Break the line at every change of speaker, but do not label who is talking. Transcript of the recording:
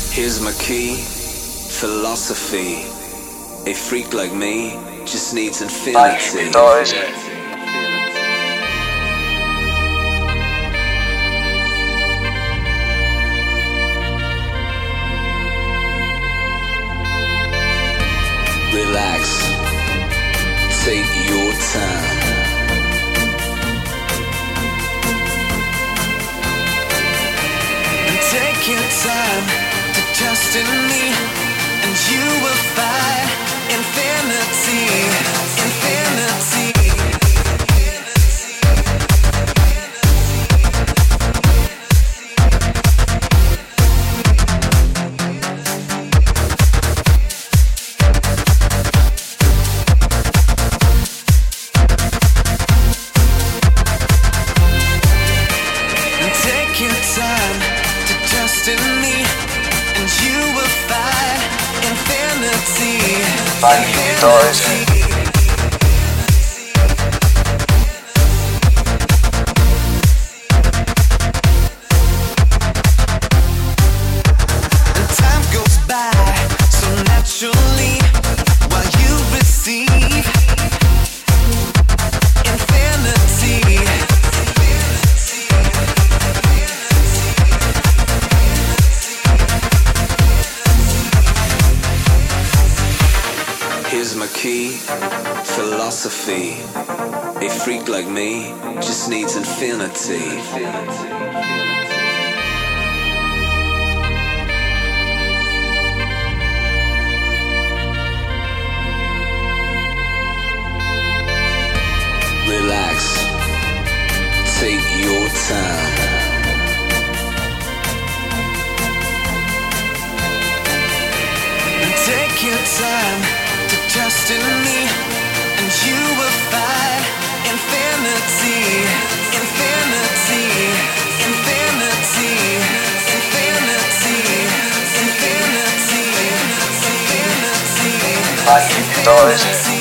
Here's my key, philosophy. A freak like me just needs infinity. Relax, take your time.
And take your time to trust in me, and you will find infinity, infinity. Take your time to trust in me, and you will find infinity. Infinity. And time goes by so naturally while you receive infinity.
Here's my key, philosophy. A freak like me just needs infinity. Relax, take your time.
And take your time to trust in me, and you will find infinity, infinity, infinity, infinity, infinity, infinity, infinity.